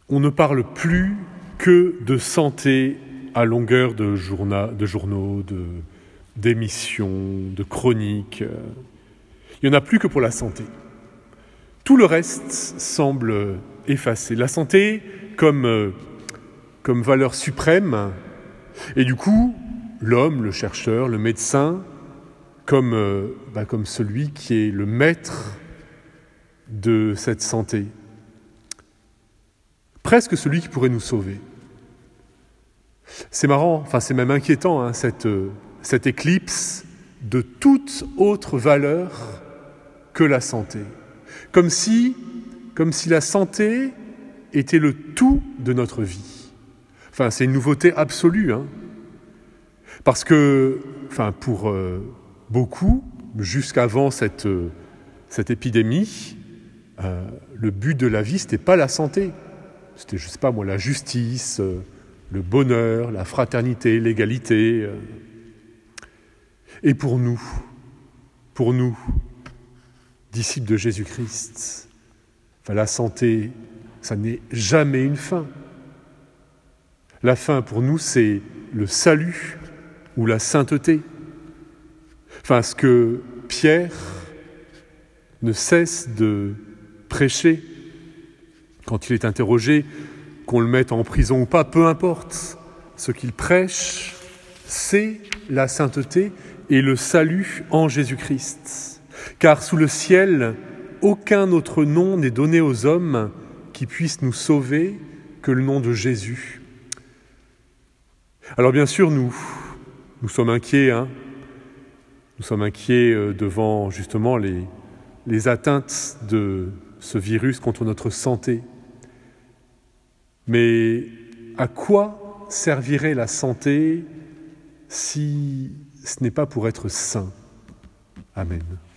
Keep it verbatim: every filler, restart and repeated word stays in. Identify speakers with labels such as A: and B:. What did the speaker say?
A: On ne parle plus que de santé à longueur de, journa- de journaux, de, d'émissions, de chroniques. Il n'y en a plus que pour la santé. Tout le reste semble effacé. La santé comme, euh, comme valeur suprême, et du coup, l'homme, le chercheur, le médecin, comme, euh, bah, comme celui qui est le maître de cette santé. Presque celui qui pourrait nous sauver. C'est marrant, enfin c'est même inquiétant, hein, cette, euh, cette éclipse de toute autre valeur que la santé. Comme si, comme si la santé était le tout de notre vie. Enfin, c'est une nouveauté absolue, hein. Parce que, enfin, pour euh, beaucoup, jusqu'avant cette, euh, cette épidémie, euh, le but de la vie, c'était pas la santé. C'était, je sais pas moi, la justice, euh, le bonheur, la fraternité, l'égalité. Euh. Et pour nous, pour nous, disciples de Jésus-Christ, enfin, la santé, ça n'est jamais une fin. La fin, pour nous, c'est le salut ou la sainteté. Enfin, ce que Pierre ne cesse de prêcher quand il est interrogé, qu'on le mette en prison ou pas, peu importe. Ce qu'il prêche, c'est la sainteté et le salut en Jésus-Christ. Car sous le ciel, aucun autre nom n'est donné aux hommes qui puisse nous sauver que le nom de Jésus. Alors bien sûr, nous, nous sommes inquiets, hein. Nous sommes inquiets devant justement les, les atteintes de ce virus contre notre santé. Mais à quoi servirait la santé si ce n'est pas pour être saint ? Amen.